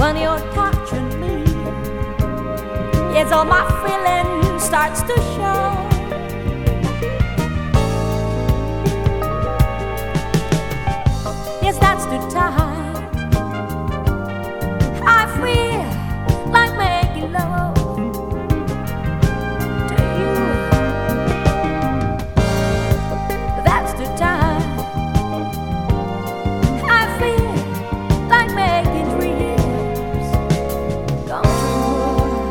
when you're touching me. Yes, all my feeling starts to show. Yes, that's the time I feel like making love to you. That's the time I feel like making dreams come true.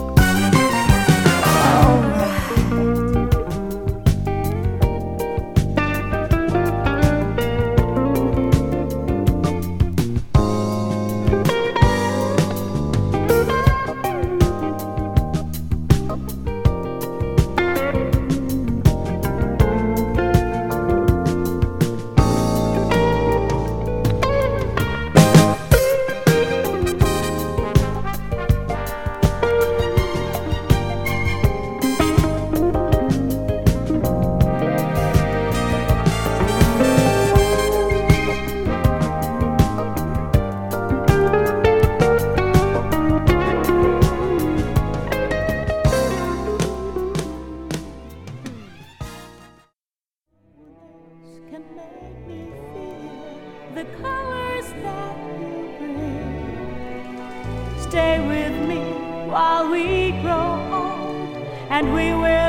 Can make me feel the colors that you bring. Stay with me while we grow old, and we will